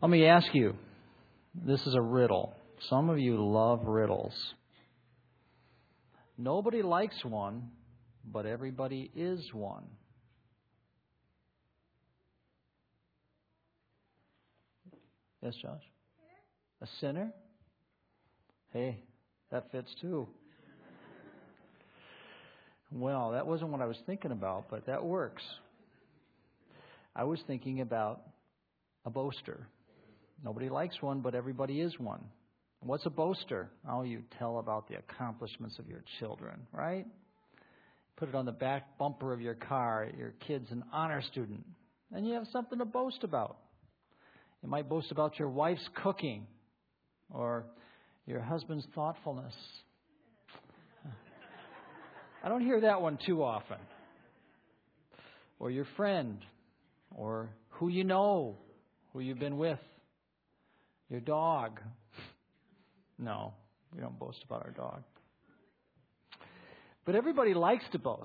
Let me ask you, this is a riddle. Some of you love riddles. Nobody likes one, but everybody is one. Yes, Josh? A sinner? Hey, that fits too. Well, that wasn't what I was thinking about, but that works. I was thinking about a boaster. Nobody likes one, but everybody is one. What's a boaster? Oh, you tell about the accomplishments of your children, right? Put it on the back bumper of your car. Your kid's an honor student, and you have something to boast about. You might boast about your wife's cooking or your husband's thoughtfulness. I don't hear that one too often. Or your friend, or who you know, who you've been with, your dog. No, we don't boast about our dog. But everybody likes to boast.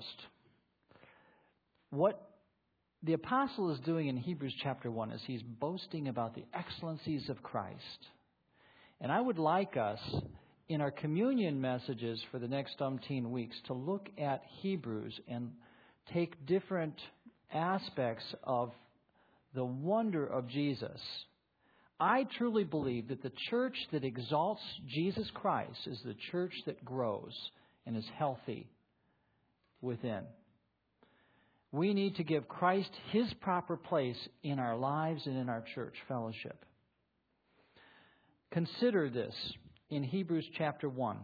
What the apostle is doing in Hebrews chapter 1 is he's boasting about the excellencies of Christ. And I would like us, in our communion messages for the next umpteen weeks, to look at Hebrews and take different aspects of the wonder of Jesus. I truly believe that the church that exalts Jesus Christ is the church that grows and is healthy within. We need to give Christ His proper place in our lives and in our church fellowship. Consider this in Hebrews chapter 1.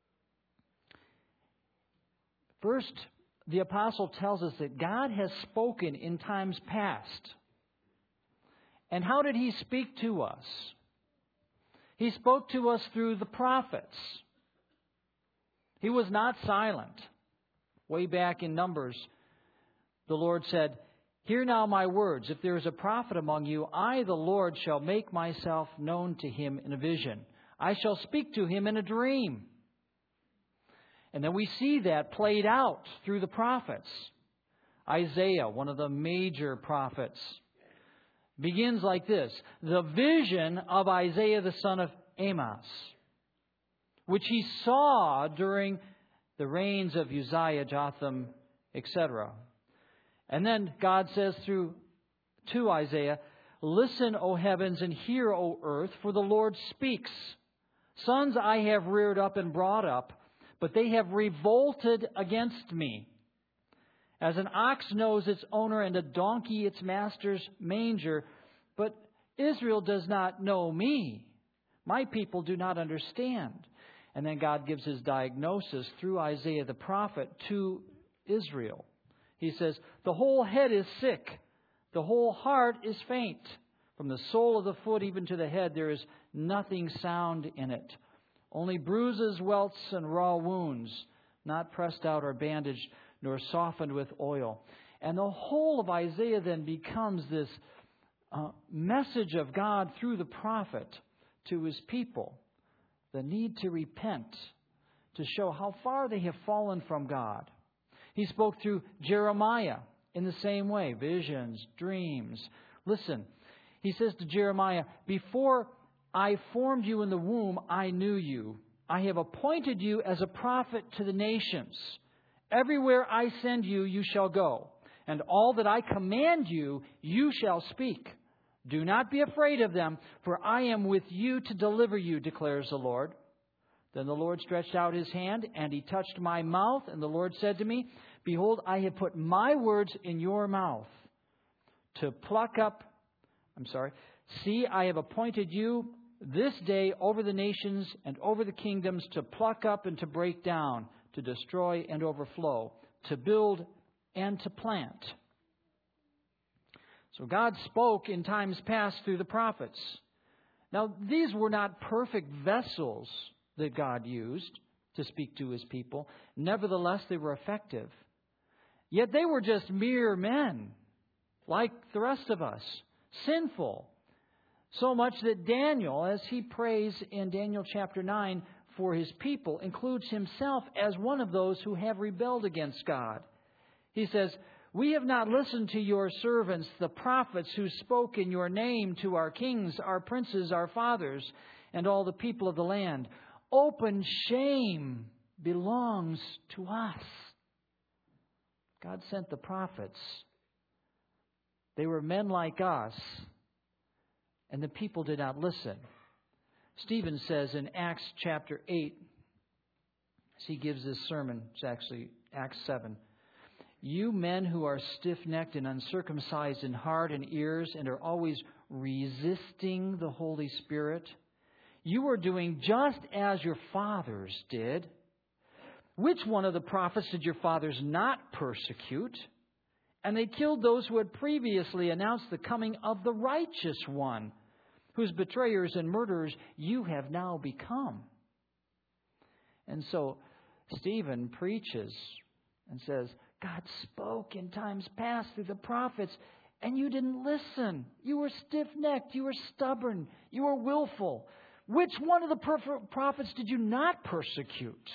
First, the apostle tells us that God has spoken in times past. And how did He speak to us? He spoke to us through the prophets. He was not silent. Way back in Numbers, the Lord said, "Hear now my words. If there is a prophet among you, I, the Lord, shall make myself known to him in a vision. I shall speak to him in a dream." And then we see that played out through the prophets. Isaiah, one of the major prophets, begins like this: the vision of Isaiah the son of Amos, which he saw during the reigns of Uzziah, Jotham, etc. And then God says to Isaiah, "Listen, O heavens, and hear, O earth, for the Lord speaks. Sons I have reared up and brought up, but they have revolted against me. As an ox knows its owner and a donkey its master's manger, but Israel does not know me. My people do not understand." And then God gives His diagnosis through Isaiah the prophet to Israel. He says, "The whole head is sick, the whole heart is faint. From the sole of the foot even to the head there is nothing sound in it. Only bruises, welts, and raw wounds, not pressed out or bandaged, nor softened with oil." And the whole of Isaiah then becomes this message of God through the prophet to His people. The need to repent, to show how far they have fallen from God. He spoke through Jeremiah in the same way. Visions, dreams. Listen, He says to Jeremiah, "Before I formed you in the womb, I knew you. I have appointed you as a prophet to the nations. Everywhere I send you, you shall go. And all that I command you, you shall speak. Do not be afraid of them, for I am with you to deliver you, declares the Lord." Then the Lord stretched out His hand, and He touched my mouth. And the Lord said to me, "Behold, I have put my words in your mouth to pluck up. See, I have appointed you this day over the nations and over the kingdoms to pluck up and to break down, to destroy and overflow, to build and to plant." So God spoke in times past through the prophets. Now, these were not perfect vessels that God used to speak to His people. Nevertheless, they were effective. Yet they were just mere men, like the rest of us, sinful. So much that Daniel, as he prays in Daniel chapter 9 for his people, includes himself as one of those who have rebelled against God. He says, We have not listened to your servants, the prophets, who spoke in your name to our kings, our princes, our fathers, and all the people of the land. Open shame belongs to us. God sent the prophets. They were men like us, and the people did not listen. Stephen says in Acts chapter 8, as he gives this sermon, it's actually Acts 7, you men who are stiff-necked and uncircumcised in heart and ears and are always resisting the Holy Spirit, you are doing just as your fathers did. Which one of the prophets did your fathers not persecute? And they killed those who had previously announced the coming of the righteous one, whose betrayers and murderers you have now become. And so Stephen preaches and says, God spoke in times past through the prophets, and you didn't listen. You were stiff-necked. You were stubborn. You were willful. Which one of the prophets did you not persecute?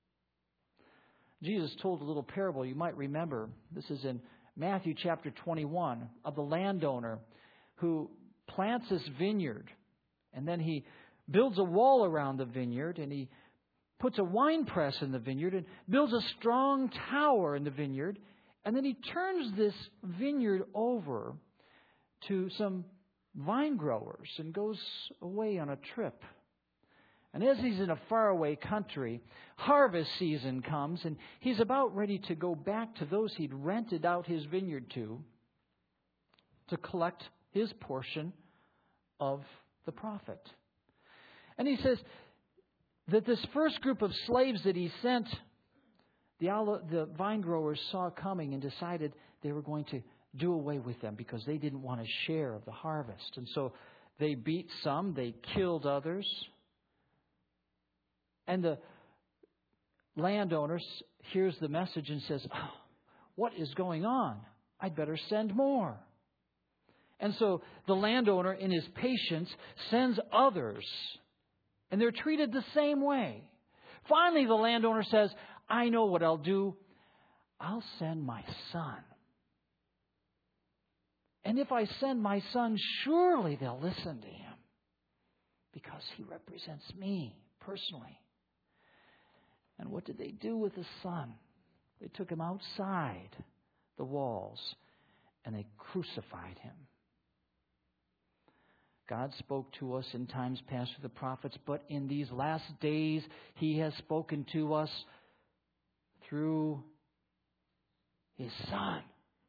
Jesus told a little parable you might remember. This is in Matthew chapter 21 of the landowner who plants this vineyard, and then he builds a wall around the vineyard, and he puts a wine press in the vineyard and builds a strong tower in the vineyard, and then he turns this vineyard over to some vine growers and goes away on a trip. And as he's in a faraway country, harvest season comes, and he's about ready to go back to those he'd rented out his vineyard to collect his portion of the profit. And he says that this first group of slaves that he sent, the vine growers saw coming and decided they were going to do away with them because they didn't want a share of the harvest. And so they beat some, they killed others. And the landowner hears the message and says, oh, what is going on? I'd better send more. And so the landowner, in his patience, sends others. And they're treated the same way. Finally, the landowner says, I know what I'll do. I'll send my son. And if I send my son, surely they'll listen to him. Because he represents me personally. And what did they do with the son? They took him outside the walls and they crucified him. God spoke to us in times past through the prophets, but in these last days He has spoken to us through His Son.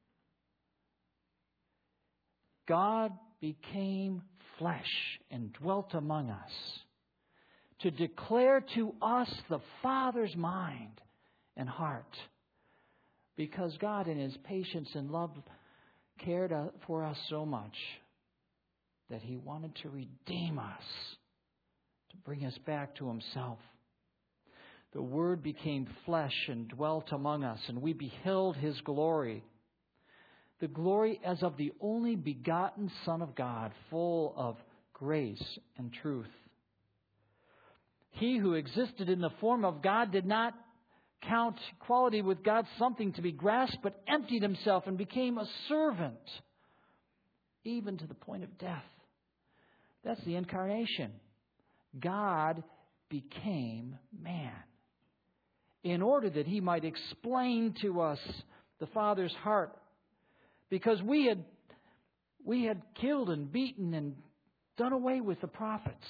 God became flesh and dwelt among us to declare to us the Father's mind and heart. Because God in His patience and love cared for us so much that He wanted to redeem us, to bring us back to Himself. The Word became flesh and dwelt among us, and we beheld His glory. The glory as of the only begotten Son of God, full of grace and truth. He who existed in the form of God did not count equality with God something to be grasped, but emptied Himself and became a servant, even to the point of death. That's the incarnation. God became man in order that He might explain to us the Father's heart. Because we had killed and beaten and done away with the prophets.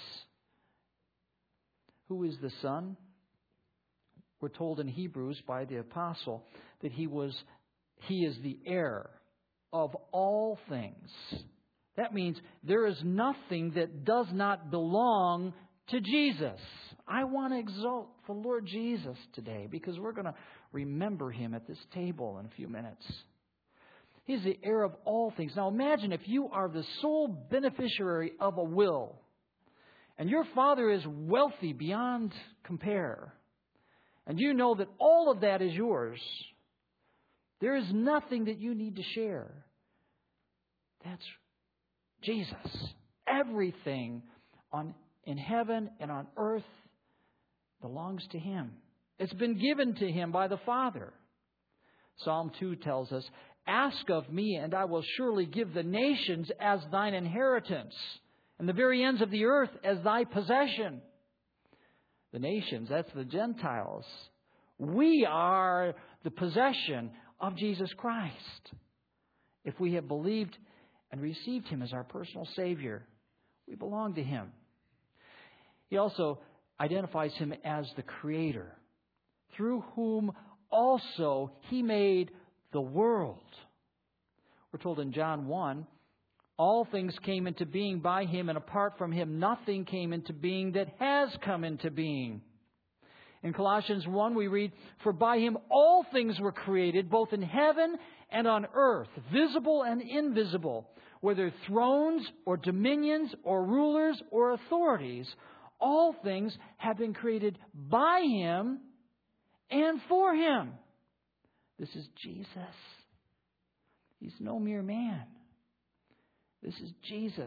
Who is the Son? We're told in Hebrews by the apostle that He is the heir of all things. That means there is nothing that does not belong to Jesus. I want to exalt the Lord Jesus today because we're going to remember Him at this table in a few minutes. He's the heir of all things. Now imagine if you are the sole beneficiary of a will and your father is wealthy beyond compare and you know that all of that is yours. There is nothing that you need to share. That's Jesus. Everything in heaven and on earth belongs to Him. It's been given to Him by the Father. Psalm 2 tells us, Ask of me, and I will surely give the nations as thine inheritance, and the very ends of the earth as thy possession. The nations, that's the Gentiles. We are the possession of Jesus Christ. If we have believed and received Him as our personal Savior, we belong to Him. He also identifies Him as the Creator, through whom also He made the world. We're told in John 1, all things came into being by Him, and apart from Him nothing came into being that has come into being. In Colossians 1 we read, for by Him all things were created, both in heaven and on earth, visible and invisible, whether thrones or dominions or rulers or authorities. All things have been created by Him and for Him. This is Jesus. He's no mere man. This is Jesus,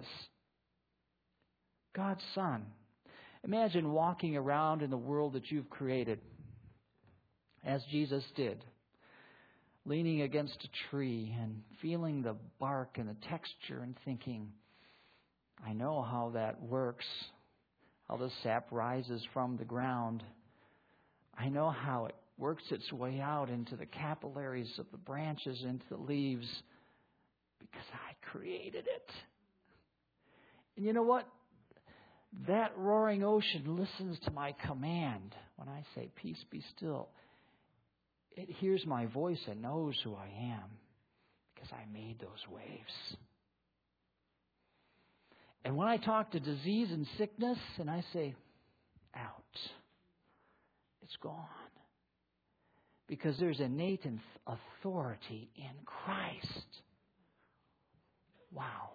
God's Son. Imagine walking around in the world that you've created, as Jesus did, leaning against a tree and feeling the bark and the texture and thinking, I know how that works, how the sap rises from the ground. I know how it works its way out into the capillaries of the branches, into the leaves, because I created it. And you know what? That roaring ocean listens to my command. When I say, peace, be still, it hears my voice and knows who I am because I made those waves. And when I talk to disease and sickness and I say, out, it's gone. Because there's innate authority in Christ. Wow.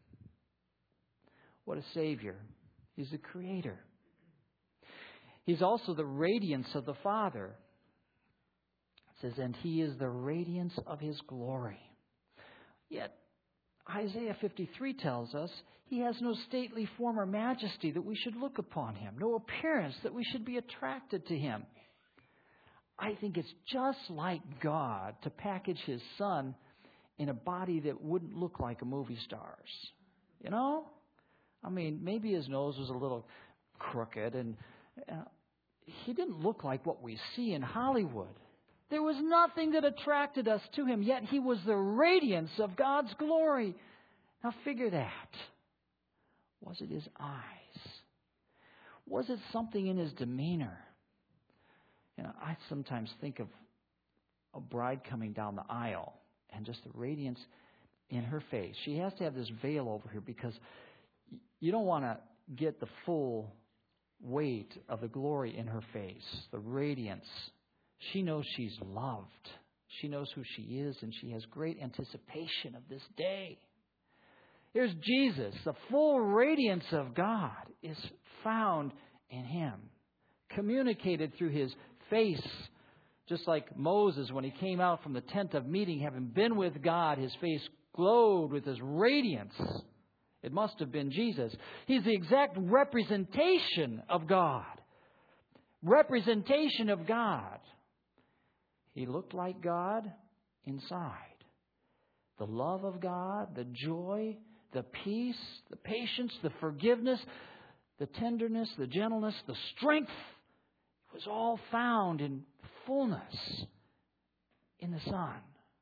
What a Savior. He's the Creator. He's also the radiance of the Father. It says, and He is the radiance of His glory. Yet, Isaiah 53 tells us He has no stately form or majesty that we should look upon Him, no appearance that we should be attracted to Him. I think it's just like God to package His Son in a body that wouldn't look like a movie star's. You know? I mean, maybe His nose was a little crooked and He didn't look like what we see in Hollywood. There was nothing that attracted us to Him, yet He was the radiance of God's glory. Now figure that. Was it His eyes? Was it something in His demeanor? You know, I sometimes think of a bride coming down the aisle and just the radiance in her face. She has to have this veil over her because you don't want to get the full weight of the glory in her face, the radiance. She knows she's loved. She knows who she is, and she has great anticipation of this day. Here's Jesus. The full radiance of God is found in Him, communicated through His face. Just like Moses, when he came out from the tent of meeting, having been with God, his face glowed with His radiance. It must have been Jesus. He's the exact representation of God. Representation of God. He looked like God inside. The love of God, the joy, the peace, the patience, the forgiveness, the tenderness, the gentleness, the strength was all found in fullness in the Son.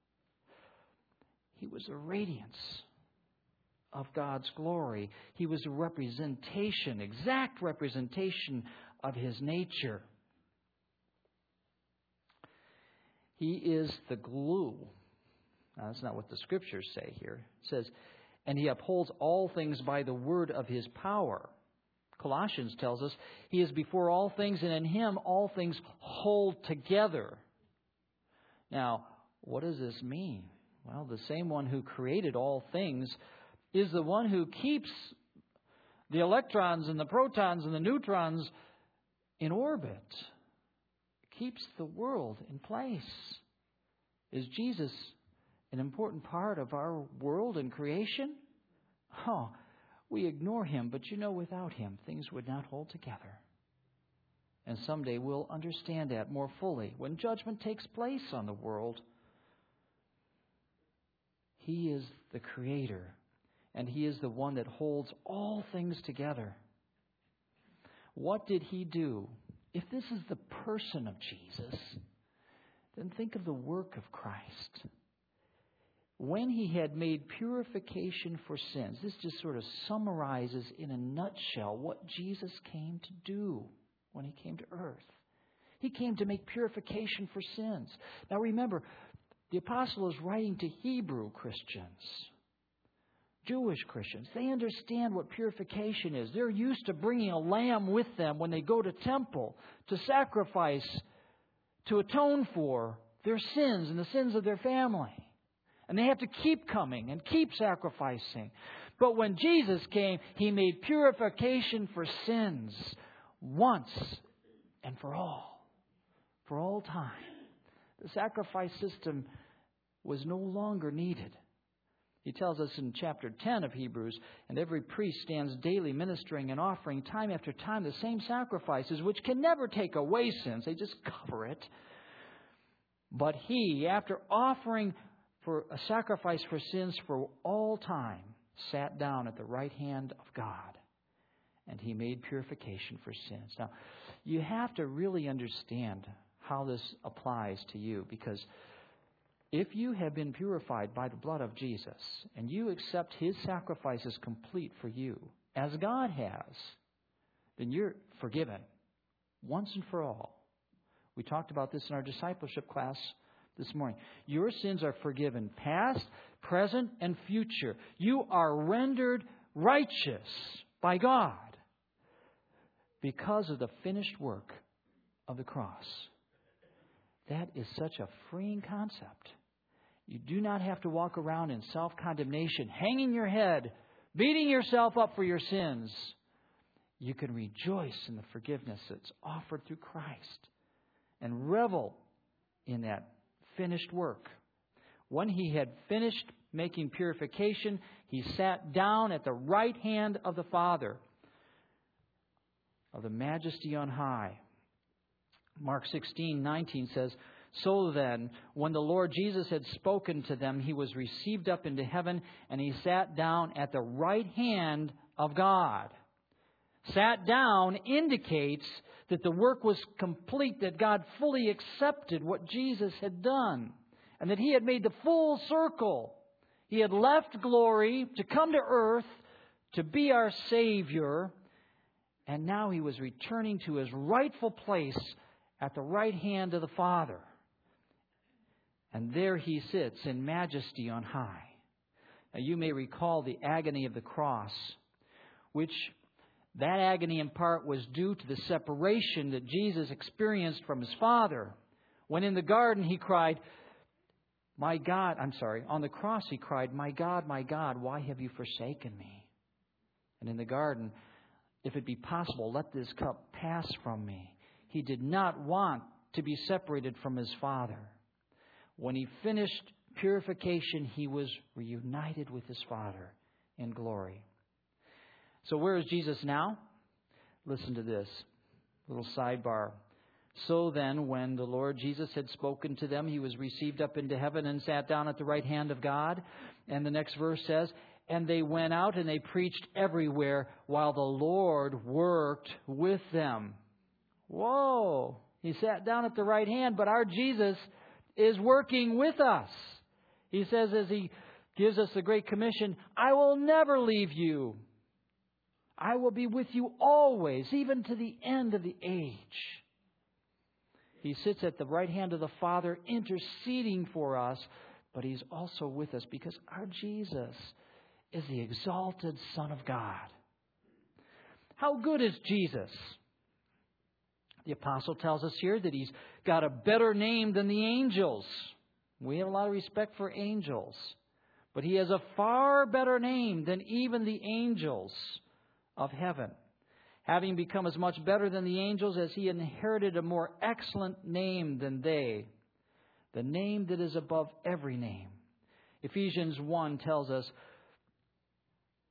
He was a radiance of God's glory. He was a representation, exact representation of His nature. He is the glue. Now, that's not what the Scriptures say here. It says, and He upholds all things by the word of His power. Colossians tells us He is before all things, and in Him all things hold together. Now, what does this mean? Well, the same one who created all things is the one who keeps the electrons and the protons and the neutrons in orbit. Keeps the world in place. Is Jesus an important part of our world and creation? Oh, we ignore Him, but you know, without Him, things would not hold together. And someday we'll understand that more fully when judgment takes place on the world. He is the Creator, and He is the one that holds all things together. What did He do? If this is the person of Jesus, then think of the work of Christ. When He had made purification for sins, this just sort of summarizes in a nutshell what Jesus came to do when He came to earth. He came to make purification for sins. Now remember, the apostle is writing to Hebrew Christians, Jewish Christians. They understand what purification is. They're used to bringing a lamb with them when they go to temple to sacrifice, to atone for their sins and the sins of their family. And they have to keep coming and keep sacrificing. But when Jesus came, He made purification for sins once and for all time. The sacrifice system was no longer needed. He tells us in chapter 10 of Hebrews, and every priest stands daily ministering and offering time after time the same sacrifices, which can never take away sins. They just cover it. But He, after offering for a sacrifice for sins for all time, sat down at the right hand of God, and He made purification for sins. Now, you have to really understand how this applies to you, because if you have been purified by the blood of Jesus and you accept His sacrifice as complete for you, as God has, then you're forgiven once and for all. We talked about this in our discipleship class this morning. Your sins are forgiven, past, present, and future. You are rendered righteous by God because of the finished work of the cross. That is such a freeing concept. You do not have to walk around in self-condemnation, hanging your head, beating yourself up for your sins. You can rejoice in the forgiveness that's offered through Christ and revel in that finished work. When He had finished making purification, He sat down at the right hand of the Father, of the Majesty on high. Mark 16:19 says, "So then, when the Lord Jesus had spoken to them, He was received up into heaven, and He sat down at the right hand of God." Sat down indicates that the work was complete, that God fully accepted what Jesus had done, and that He had made the full circle. He had left glory to come to earth to be our Savior, and now He was returning to His rightful place at the right hand of the Father. And there He sits in majesty on high. Now you may recall the agony of the cross, which that agony in part was due to the separation that Jesus experienced from His Father. When in the garden He cried, on the cross He cried, my God, why have you forsaken me? And in the garden, if it be possible, let this cup pass from me. He did not want to be separated from His Father. When He finished purification, He was reunited with His Father in glory. So where is Jesus now? Listen to this little sidebar. So then, when the Lord Jesus had spoken to them, He was received up into heaven and sat down at the right hand of God. And the next verse says, and they went out and they preached everywhere while the Lord worked with them. Whoa! He sat down at the right hand, but our Jesus is working with us. He says as He gives us the Great Commission, I will never leave you. I will be with you always, even to the end of the age. He sits at the right hand of the Father, interceding for us, but He's also with us because our Jesus is the exalted Son of God. How good is Jesus? The apostle tells us here that He's got a better name than the angels. We have a lot of respect for angels, but He has a far better name than even the angels of heaven, having become as much better than the angels as He inherited a more excellent name than they, the name that is above every name. Ephesians 1 tells us,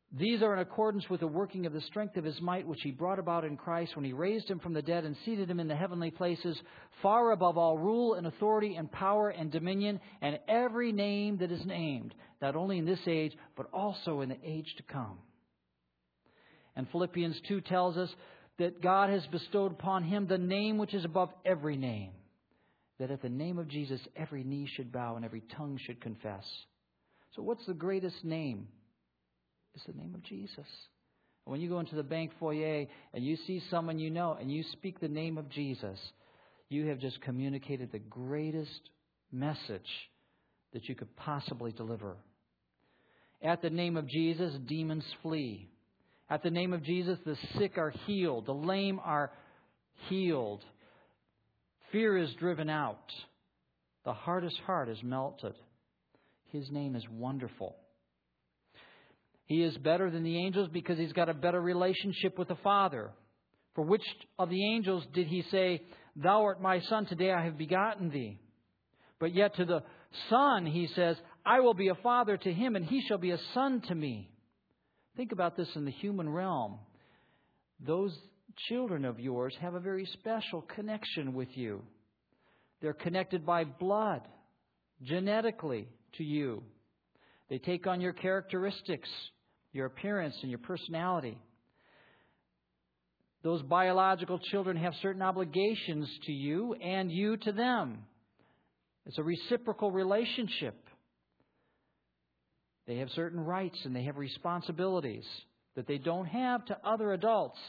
These are in accordance with the working of the strength of His might, which He brought about in Christ when He raised Him from the dead and seated Him in the heavenly places, far above all rule and authority and power and dominion, and every name that is named, not only in this age, but also in the age to come. And Philippians 2 tells us that God has bestowed upon Him the name which is above every name, that at the name of Jesus every knee should bow and every tongue should confess. So what's the greatest name? It's the name of Jesus. When you go into the bank foyer and you see someone you know and you speak the name of Jesus, you have just communicated the greatest message that you could possibly deliver. At the name of Jesus, demons flee. At the name of Jesus, the sick are healed. The lame are healed. Fear is driven out. The hardest heart is melted. His name is wonderful. He is better than the angels because He's got a better relationship with the Father. For which of the angels did He say, Thou art my Son, today I have begotten thee? But yet to the Son He says, I will be a father to him, and he shall be a son to me. Think about this in the human realm. Those children of yours have a very special connection with you. They're connected by blood, genetically to you. They take on your characteristics, your appearance, and your personality. Those biological children have certain obligations to you and you to them. It's a reciprocal relationship. They have certain rights and they have responsibilities that they don't have to other adults.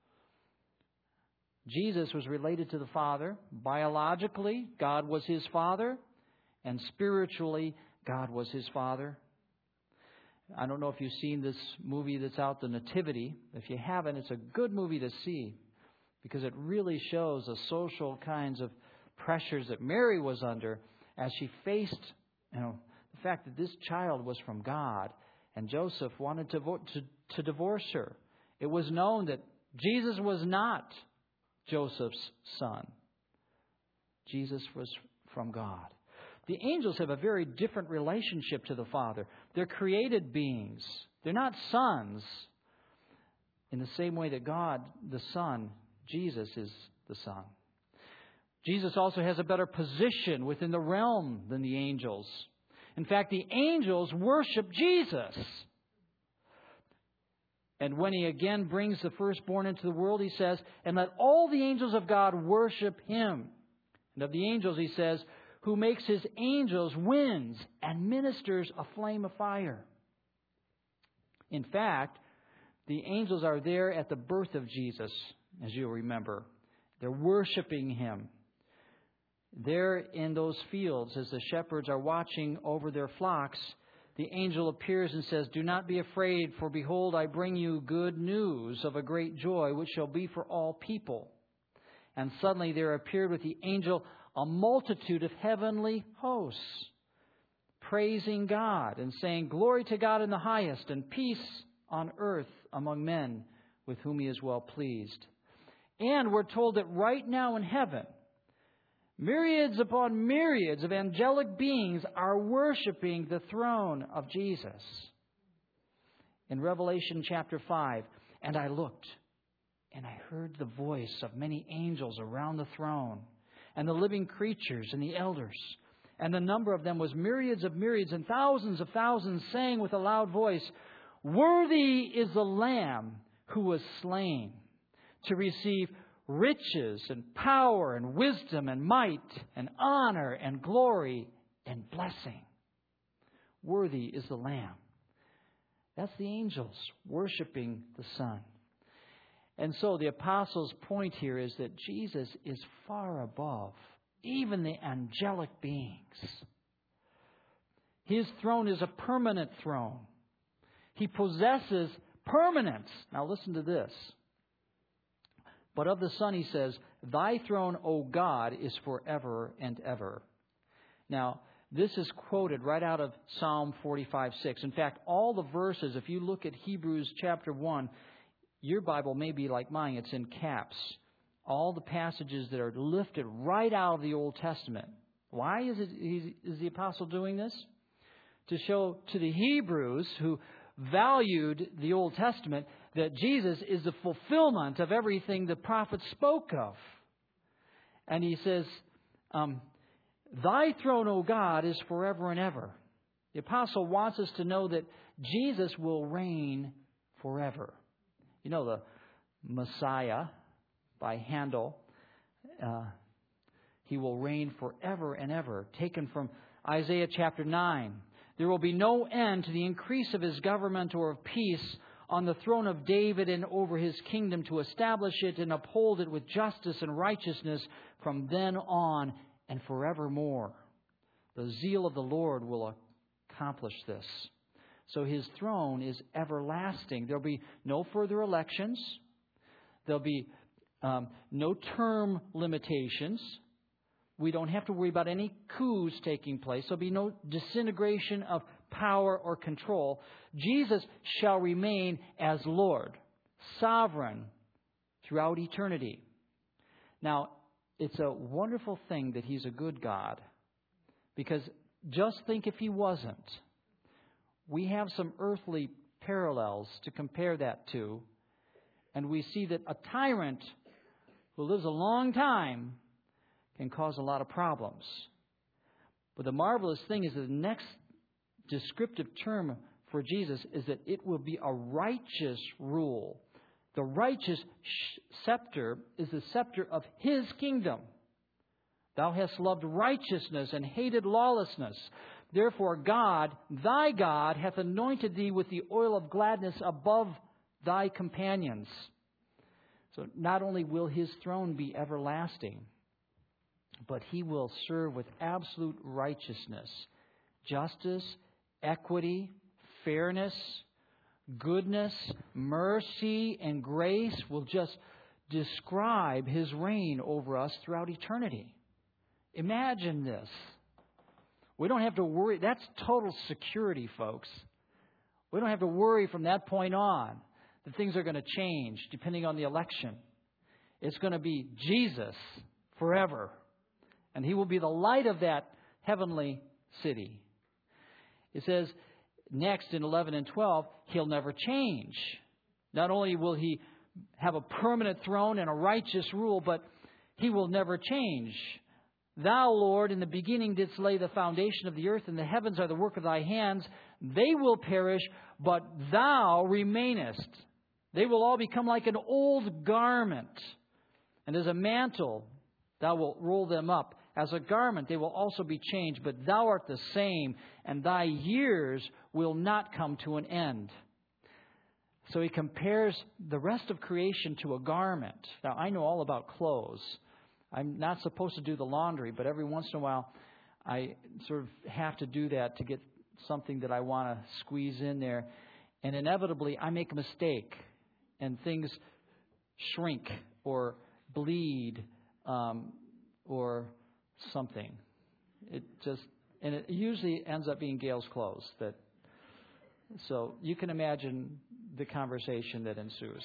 Jesus was related to the Father. Biologically, God was His Father. And spiritually, God was His Father. I don't know if you've seen this movie that's out, The Nativity. If you haven't, it's a good movie to see because it really shows the social kinds of pressures that Mary was under as she faced, the fact that this child was from God and Joseph wanted to divorce her. It was known that Jesus was not Joseph's son. Jesus was from God. The angels have a very different relationship to the Father. They're created beings. They're not sons in the same way that God, the Son, Jesus is the Son. Jesus also has a better position within the realm than the angels. In fact, the angels worship Jesus. And when He again brings the firstborn into the world, He says, and let all the angels of God worship Him. And of the angels, He says, who makes His angels winds and ministers a flame of fire. In fact, the angels are there at the birth of Jesus, as you'll remember. They're worshiping Him. There in those fields, as the shepherds are watching over their flocks, the angel appears and says, do not be afraid, for behold, I bring you good news of a great joy, which shall be for all people. And suddenly there appeared with the angel a multitude of heavenly hosts, praising God and saying, glory to God in the highest, and peace on earth among men with whom He is well pleased. And we're told that right now in heaven, myriads upon myriads of angelic beings are worshiping the throne of Jesus. In Revelation chapter 5, and I looked, and I heard the voice of many angels around the throne, and the living creatures and the elders. And the number of them was myriads of myriads and thousands of thousands, saying with a loud voice, worthy is the Lamb who was slain to receive riches and power and wisdom and might and honor and glory and blessing. Worthy is the Lamb. That's the angels worshiping the Son. And so the apostles' point here is that Jesus is far above even the angelic beings. His throne is a permanent throne. He possesses permanence. Now listen to this. But of the Son, He says, thy throne, O God, is forever and ever. Now, this is quoted right out of Psalm 45:6. In fact, all the verses, if you look at Hebrews chapter 1, your Bible may be like mine, it's in caps. All the passages that are lifted right out of the Old Testament. Why is the apostle doing this? To show to the Hebrews who valued the Old Testament that Jesus is the fulfillment of everything the prophets spoke of. And he says, Thy throne, O God, is forever and ever. The apostle wants us to know that Jesus will reign forever. You know, the Messiah by Handel, he will reign forever and ever. Taken from Isaiah chapter 9. There will be no end to the increase of his government or of peace on the throne of David and over his kingdom, to establish it and uphold it with justice and righteousness from then on and forevermore. The zeal of the Lord will accomplish this. So his throne is everlasting. There'll be no further elections. There'll be no term limitations. We don't have to worry about any coups taking place. There'll be no disintegration of power or control. Jesus shall remain as Lord, sovereign throughout eternity. Now, it's a wonderful thing that He's a good God, because just think if He wasn't. We have some earthly parallels to compare that to, and we see that a tyrant who lives a long time can cause a lot of problems. But the marvelous thing is that the next descriptive term for Jesus is that it will be a righteous rule. The righteous scepter is the scepter of His kingdom. Thou hast loved righteousness and hated lawlessness. Therefore God, thy God, hath anointed thee with the oil of gladness above thy companions. So not only will His throne be everlasting, but He will serve with absolute righteousness, justice, equity, fairness, goodness, mercy, and grace will just describe His reign over us throughout eternity. Imagine this. We don't have to worry. That's total security, folks. We don't have to worry from that point on that things are going to change depending on the election. It's going to be Jesus forever. And He will be the light of that heavenly city. It says next in 11 and 12, He'll never change. Not only will He have a permanent throne and a righteous rule, but He will never change. Thou, Lord, in the beginning didst lay the foundation of the earth, and the heavens are the work of thy hands. They will perish, but thou remainest. They will all become like an old garment. And as a mantle, thou wilt roll them up. As a garment, they will also be changed. But thou art the same, and thy years will not come to an end. So he compares the rest of creation to a garment. Now, I know all about clothes. I'm not supposed to do the laundry, but every once in a while I sort of have to do that to get something that I want to squeeze in there. And inevitably I make a mistake and things shrink or bleed or something. It usually ends up being Gail's clothes. So you can imagine the conversation that ensues.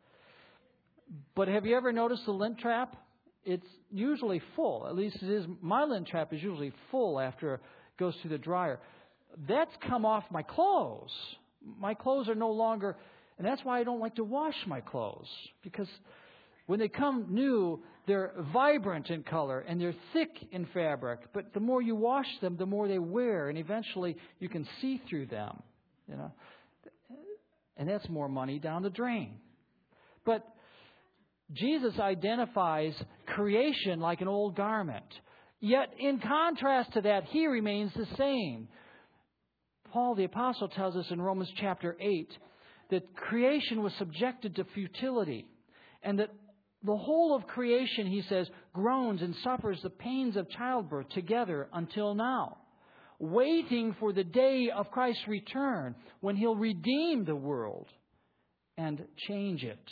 But have you ever noticed the lint trap? It's usually full. At least it is. My lint trap is usually full after it goes through the dryer. That's come off my clothes. My clothes are no longer, and that's why I don't like to wash my clothes. Because when they come new, they're vibrant in color and they're thick in fabric. But the more you wash them, the more they wear, and eventually you can see through them. You know, and that's more money down the drain. But Jesus identifies creation like an old garment. Yet, in contrast to that, He remains the same. Paul the Apostle tells us in Romans chapter 8 that creation was subjected to futility. And that the whole of creation, he says, groans and suffers the pains of childbirth together until now, waiting for the day of Christ's return, when He'll redeem the world and change it.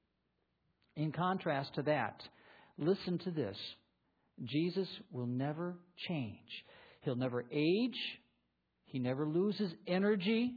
In contrast to that, listen to this. Jesus will never change. He'll never age. He never loses energy.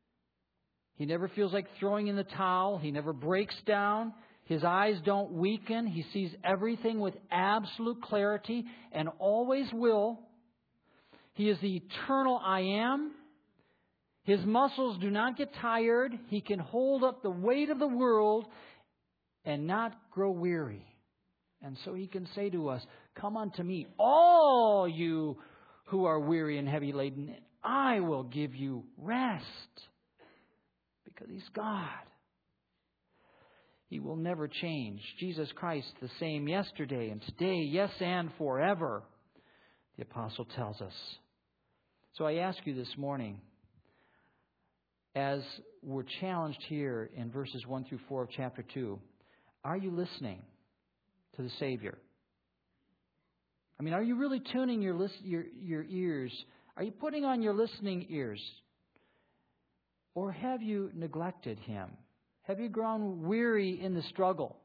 He never feels like throwing in the towel. He never breaks down. His eyes don't weaken. He sees everything with absolute clarity and always will. He is the eternal I am. His muscles do not get tired. He can hold up the weight of the world and not grow weary. And so He can say to us, "Come unto me, all you who are weary and heavy laden, and I will give you rest." Because He's God. He will never change. Jesus Christ, the same yesterday and today, yes, and forever, the apostle tells us. So I ask you this morning, as we're challenged here in verses 1 through 4 of chapter 2, are you listening to the Savior? I mean, are you really tuning your ears? Are you putting on your listening ears? Or have you neglected Him? Have you grown weary in the struggle?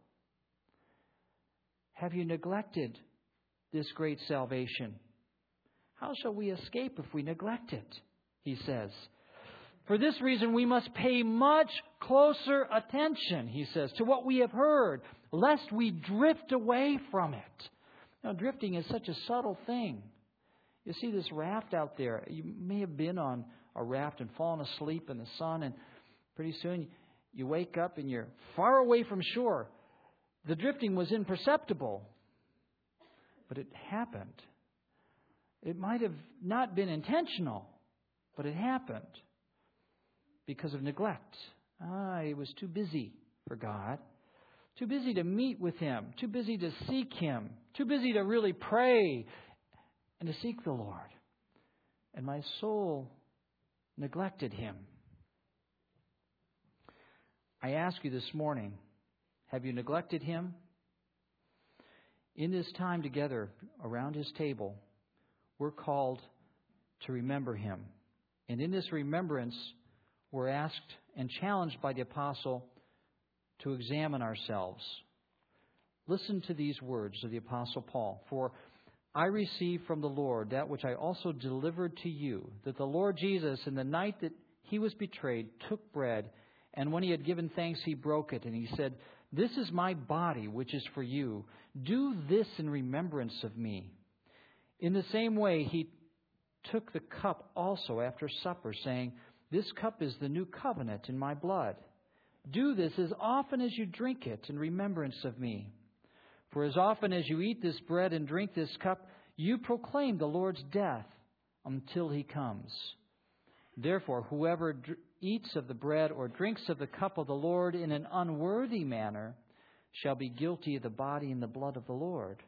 Have you neglected this great salvation? How shall we escape if we neglect it? He says. For this reason, we must pay much closer attention, he says, to what we have heard, lest we drift away from it. Now, drifting is such a subtle thing. You see this raft out there. You may have been on a raft and fallen asleep in the sun, and pretty soon you wake up and you're far away from shore. The drifting was imperceptible, but it happened. It might have not been intentional, but it happened because of neglect. I was too busy for God, too busy to meet with Him, too busy to seek Him, too busy to really pray and to seek the Lord. And my soul neglected Him. I ask you this morning, have you neglected Him? In this time together around His table, we're called to remember Him. And in this remembrance, we're asked and challenged by the apostle to examine ourselves. Listen to these words of the apostle Paul. For I received from the Lord that which I also delivered to you, that the Lord Jesus, in the night that He was betrayed, took bread, and when He had given thanks, He broke it, and He said, "This is my body, which is for you. Do this in remembrance of me." In the same way, He took the cup also after supper, saying, "This cup is the new covenant in my blood. Do this as often as you drink it in remembrance of me. For as often as you eat this bread and drink this cup, you proclaim the Lord's death until He comes. Therefore, whoever eats of the bread or drinks of the cup of the Lord in an unworthy manner shall be guilty of the body and the blood of the Lord.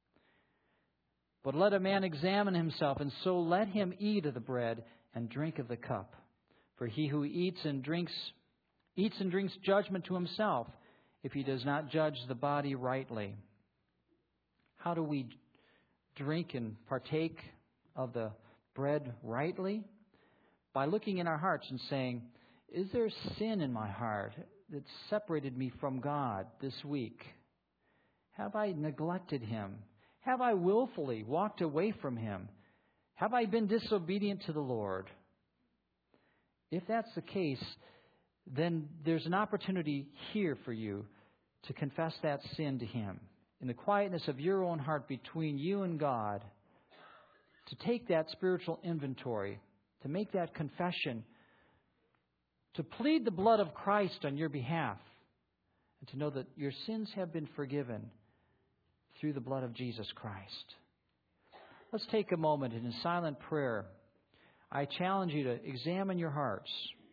But let a man examine himself, and so let him eat of the bread and drink of the cup. For he who eats and drinks judgment to himself, if he does not judge the body rightly." How do we drink and partake of the bread rightly? By looking in our hearts and saying, is there sin in my heart that separated me from God this week? Have I neglected Him? Have I willfully walked away from Him? Have I been disobedient to the Lord? If that's the case, then there's an opportunity here for you to confess that sin to Him. In the quietness of your own heart between you and God, to take that spiritual inventory, to make that confession, to plead the blood of Christ on your behalf, and to know that your sins have been forgiven through the blood of Jesus Christ. Let's take a moment and in silent prayer, I challenge you to examine your hearts.